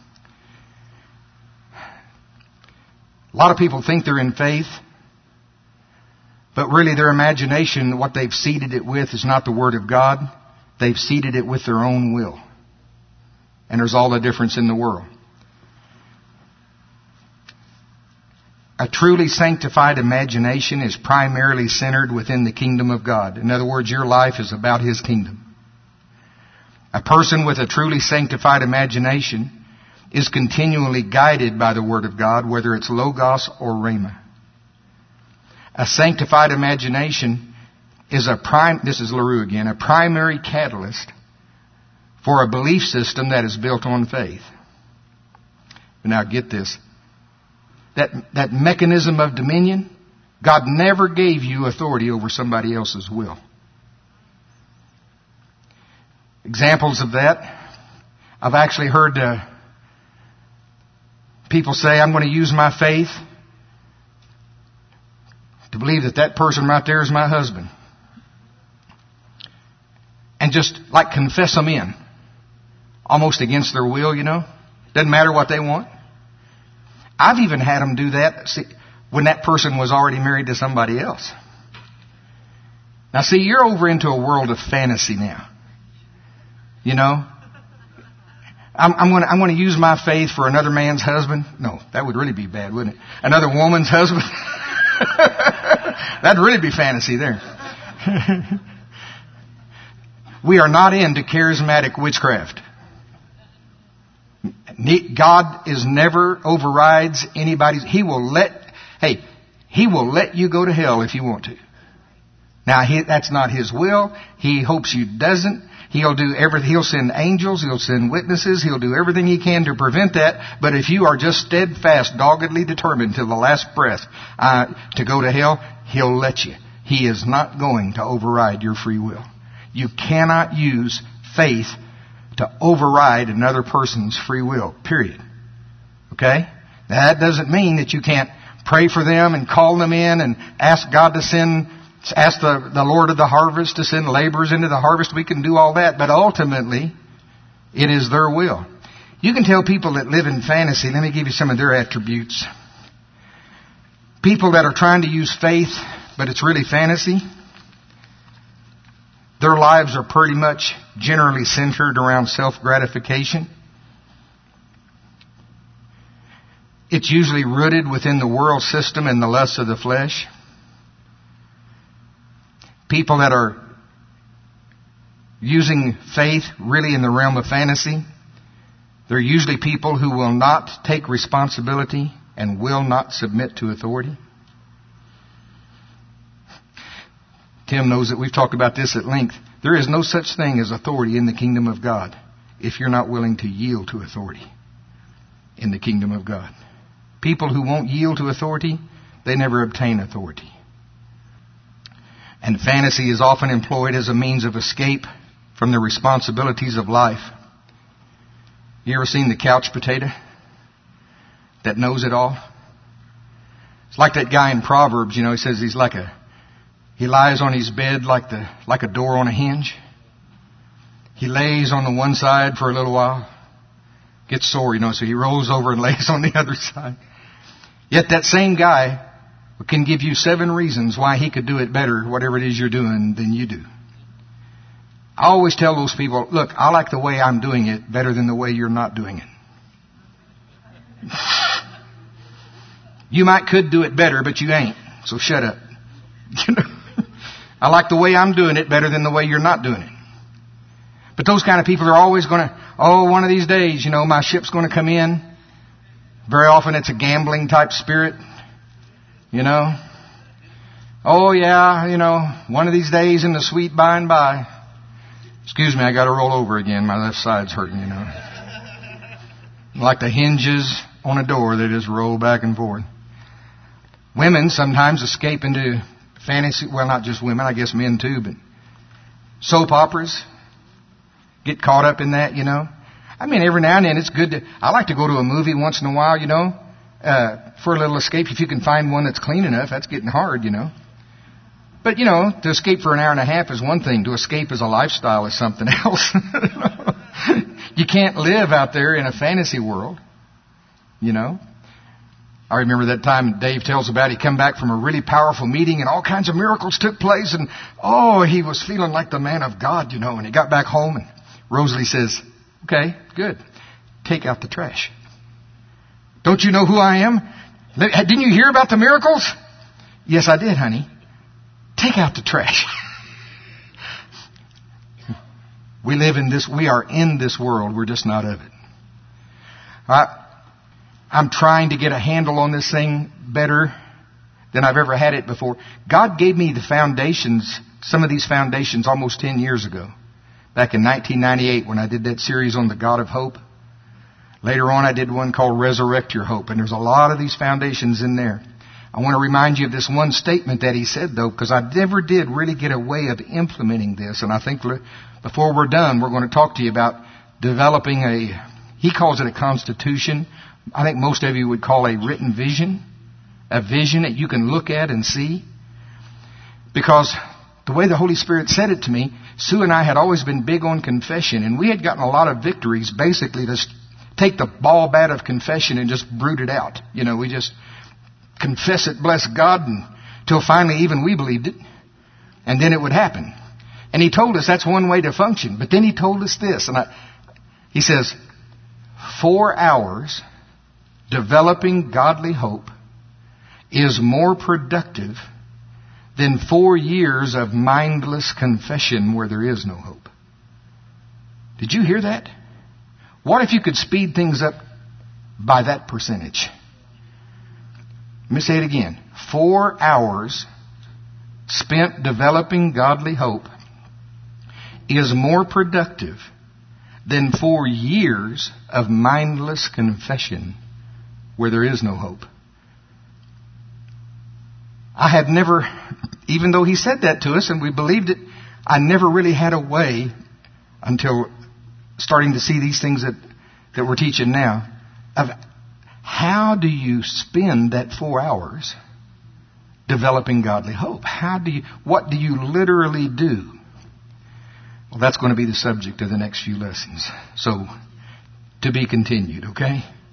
Speaker 1: A lot of people think they're in faith, but really their imagination, what they've seeded it with, is not the Word of God. They've seeded it with their own will. And there's all the difference in the world. A truly sanctified imagination is primarily centered within the kingdom of God. In other words, your life is about His kingdom. A person with a truly sanctified imagination is continually guided by the Word of God, whether it's Logos or Rhema. A sanctified imagination is this is LaRue again, a primary catalyst for a belief system that is built on faith. Now get this. That mechanism of dominion, God never gave you authority over somebody else's will. Examples of that, I've actually heard people say, I'm going to use my faith to believe that person right there is my husband. And just like confess them in. Almost against their will, you know. Doesn't matter what they want. I've even had them do that when that person was already married to somebody else. Now see, you're over into a world of fantasy now. You know. I'm going to use my faith for another man's husband. No, that would really be bad, wouldn't it? Another woman's husband. That'd really be fantasy there. We are not into charismatic witchcraft. God is never overrides anybody's. He will let you go to hell if you want to. Now, that's not His will. He hopes you doesn't. He'll do everything. He'll send angels. He'll send witnesses. He'll do everything He can to prevent that. But if you are just steadfast, doggedly determined till the last breath to go to hell, He'll let you. He is not going to override your free will. You cannot use faith to override another person's free will, period. Okay? Now, that doesn't mean that you can't pray for them and call them in and ask God to ask the Lord of the harvest to send laborers into the harvest. We can do all that, but ultimately, it is their will. You can tell people that live in fantasy, let me give you some of their attributes. People that are trying to use faith, but it's really fantasy, their lives are pretty much generally centered around self-gratification. It's usually rooted within the world system and the lusts of the flesh. People that are using faith really in the realm of fantasy, they're usually people who will not take responsibility and will not submit to authority. Tim knows that we've talked about this at length. There is no such thing as authority in the kingdom of God if you're not willing to yield to authority. in the kingdom of God. People who won't yield to authority, they never obtain authority. And fantasy is often employed as a means of escape from the responsibilities of life. You ever seen the couch potato that knows it all? It's like that guy in Proverbs, he says he lies on his bed like a door on a hinge. He lays on the one side for a little while, gets sore, so he rolls over and lays on the other side. Yet that same guy can give you 7 reasons why he could do it better, whatever it is you're doing, than you do. I always tell those people, look, I like the way I'm doing it better than the way you're not doing it. You could do it better, but you ain't. So shut up. I like the way I'm doing it better than the way you're not doing it. But those kind of people are always going to, one of these days, my ship's going to come in. Very often it's a gambling type spirit. Oh yeah, one of these days in the sweet by and by. Excuse me, I got to roll over again. My left side's hurting, Like the hinges on a door, they just roll back and forth. Women sometimes escape into fantasy. Well, not just women, I guess men too, but soap operas. Get caught up in that, every now and then it's good I like to go to a movie once in a while, for a little escape. If you can find one that's clean enough, that's getting hard, But, to escape for an hour and a half is one thing. To escape as a lifestyle is something else. You can't live out there in a fantasy world, I remember that time Dave tells about he come back from a really powerful meeting and all kinds of miracles took place. And, he was feeling like the man of God, and he got back home and Rosalie says, okay, good. Take out the trash. Don't you know who I am? Didn't you hear about the miracles? Yes, I did, honey. Take out the trash. We are in this world. We're just not of it. I'm trying to get a handle on this thing better than I've ever had it before. God gave me the foundations, some of these foundations almost 10 years ago. Back in 1998 when I did that series on the God of Hope. Later on I did one called Resurrect Your Hope. And there's a lot of these foundations in there. I want to remind you of this one statement that he said, though, because I never did really get a way of implementing this. And I think before we're done, we're going to talk to you about developing he calls it a constitution. I think most of you would call a written vision. A vision that you can look at and see. Because the way the Holy Spirit said it to me, Sue and I had always been big on confession. And we had gotten a lot of victories basically to take the ball bat of confession and just brood it out. We just confess it, bless God, until finally even we believed it. And then it would happen. And he told us that's one way to function. But then he told us this. He says, 4 hours developing godly hope is more productive than 4 years of mindless confession where there is no hope. Did you hear that? What if you could speed things up by that percentage? Let me say it again. 4 hours spent developing godly hope is more productive than 4 years of mindless confession where there is no hope. I have never, even though he said that to us and we believed it, I never really had a way until starting to see these things that we're teaching now of how do you spend that 4 hours developing godly hope? What do you literally do? Well, that's going to be the subject of the next few lessons. So, to be continued, okay?